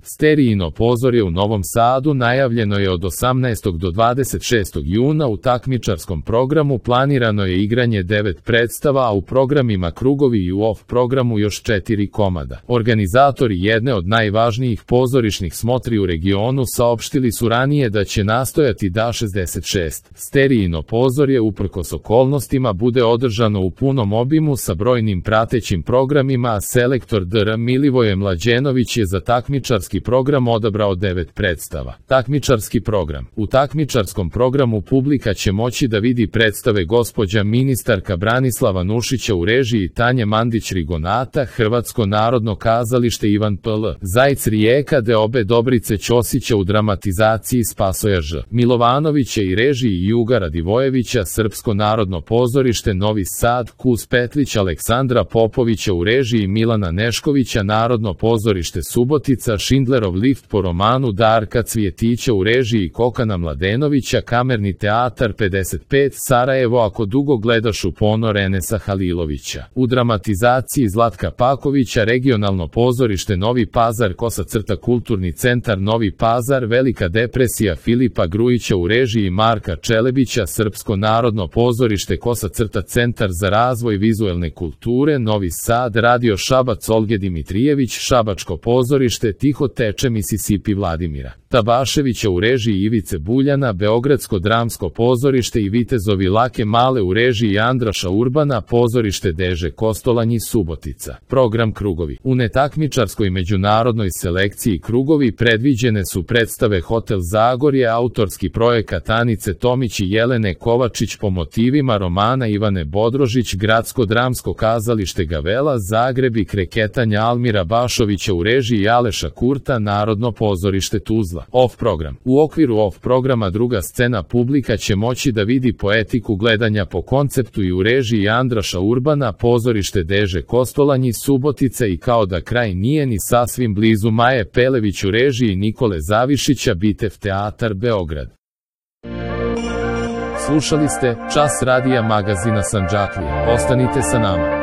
Sterijino pozorje u Novom Sadu najavljeno je od 18. do 26. juna. U takmičarskom programu planirano je igranje 9 predstava, a u programima Krugovi i u off programu još 4 komada. Organizatori jedne od najvažnijih pozorišnih smotri u regionu saopštili su ranije da će nastojati da 66. Sterijino pozorje uprkos okolnostima bude održano u punom obimu sa brojnim pratećim programima, a selektor Dr. Milivoje Mlađenović je za takmičarski program odabrao 9 predstava. Takmičarski program. U takmičarskom programu publika će moći da vidi predstave Gospođa ministarka Branislava Nušića u režiji Tanje Mandić-Rigonata, Hrvatsko narodno kazalište Ivan P.L. Zajc Rijeka, Deobe Dobrice Ćosića u dramatizaciji Spasoja Ž. Milovanovića i režiji Juga Radivojevića, Srpsko narodno pozorište Novi Sad, Kus Petlić Aleksandra Popovića u režiji Milana Neškovića, Narodno pozorište Subotica, Šindlerov lift po romanu Darka Cvjetića u režiji Kokana Mladenovića, Kamerni teatar 55 Sarajevo, Ako dugo gledaš u ponor Enesa Halilovića. U dramatizaciji Zlatka Pakovića, Regionalno pozorište Novi Pazar, Kulturni centar Novi Pazar, Velika depresija Filipa Grujića u režiji Marka Čelebića, Srpsko narodno pozorište Centar za razvoj vizuelne kulture Novi Sad, Radio Šabac Olge Dimitrijević, Šabačko pozorište Tiho teče Mississippi Vladimira Tabaševića u režiji Ivice Buljana, Beogradsko dramsko pozorište i Vitezovi Lake Male u režiji Andraša Urbana, pozorište Deže Kostolanji Subotica. Program Krugovi. U netakmičarskoj međunarodnoj selekciji Krugovi predviđene su predstave Hotel Zagorje, autorski projekat Anice Tomić i Jelene Kovačić po motivima romana Ivane Bodrožić, Gradsko dramsko kazalište Gavela Zagreb i Kreketanja Almira Bašovića u režiji Aleša Kurta, Narodno pozorište Tuzla. Off program. U okviru off programa druga scena publika će moći da vidi poetiku gledanja po konceptu i u režiji Andraša Urbana, pozorište Deže Kostolanji Subotica i Kao da kraj nije ni sasvim blizu Maje Pelević u režiji Nikole Zavišića, Bitev teatar Beograd. Slušali ste Čas radija magazina Sandžaklija. Ostanite sa nama.